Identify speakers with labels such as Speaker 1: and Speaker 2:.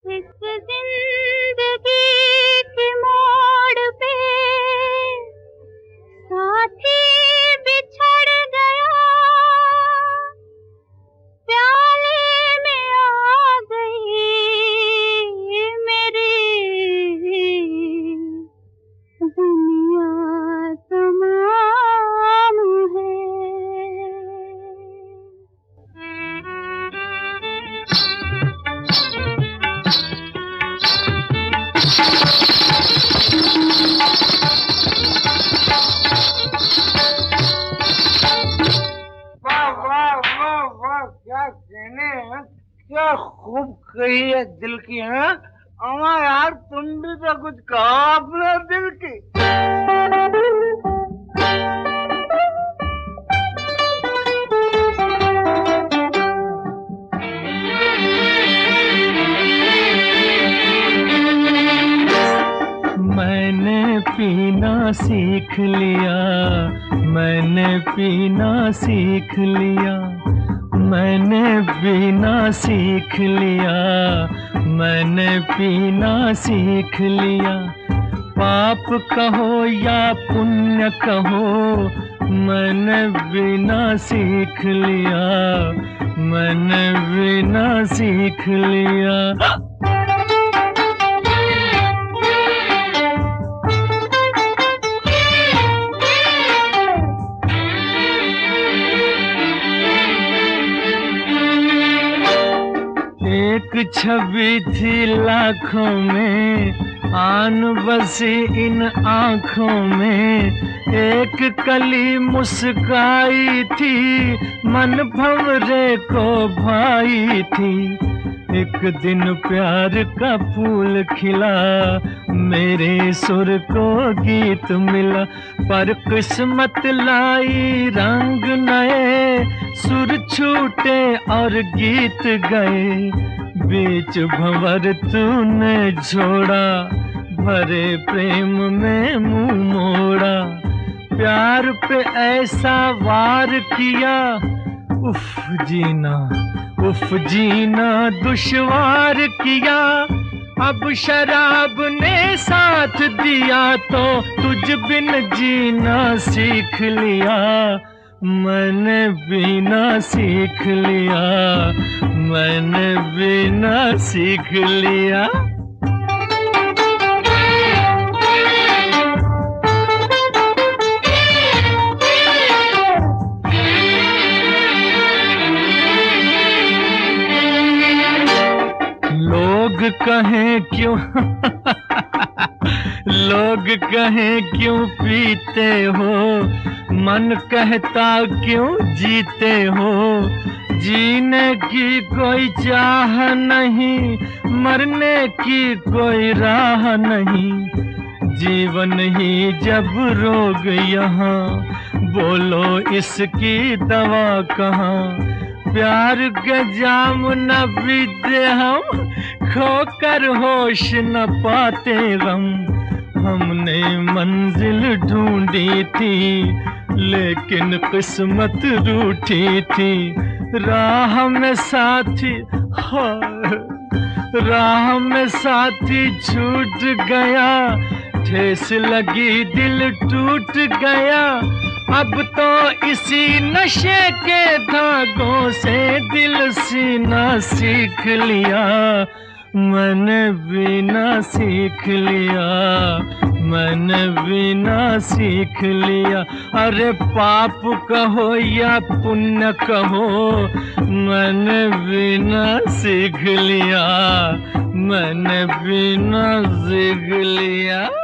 Speaker 1: इस जिंदगी के मोड़ पे साथी बिछड़ गया, प्याले में आ गई मेरी दुनिया तमाम है।
Speaker 2: वाह वाह वाह वाह, क्या कहने हैं, क्या खूब कही है दिल की। है अमा यार, तुम भी तो कुछ कहो अपने दिल की।
Speaker 3: मैंने पीना सीख लिया, मैंने पीना सीख लिया, मैंने पीना सीख लिया, मैंने पीना सीख लिया। पाप कहो या पुण्य कहो, मैंने पीना सीख लिया, मैंने पीना सीख लिया। एक छवि थी लाखों में, आन बसी इन आँखों में, एक कली मुस्काई थी, मन भंवरे को भाई थी। एक दिन प्यार का फूल खिला, मेरे सुर को गीत मिला, पर किस्मत लाई रंग नए, सुर छूटे और गीत गए। बीच भंवर तूने छोड़ा, भरे प्रेम में मुंह मोड़ा, प्यार पे ऐसा वार किया, उफ जीना दुश्वार किया। अब शराब ने साथ दिया तो तुझ बिन जीना सीख लिया, मैंने पीना सीख लिया, मैंने पीना सीख लिया। लोग कहें क्यों लोग कहें क्यों पीते हो, मन कहता क्यों जीते हो। जीने की कोई चाह नहीं, मरने की कोई राह नहीं। जीवन ही जब रोग यहाँ, बोलो इसकी दवा कहाँ। प्यार के जाम न पीते हम, खोकर होश न पाते गम। हमने मंजिल ढूंढी थी, लेकिन किस्मत रूठी थी। राह में साथी राह में साथी छूट गया, ठेस लगी दिल टूट गया। अब तो इसी नशे के धागों से दिल सीना सीख लिया, मैंने पीना सीख लिया, मैंने पीना सीख लिया। अरे पाप कहो या पुण्य कहो, मैंने पीना सीख लिया, मैंने पीना सीख लिया।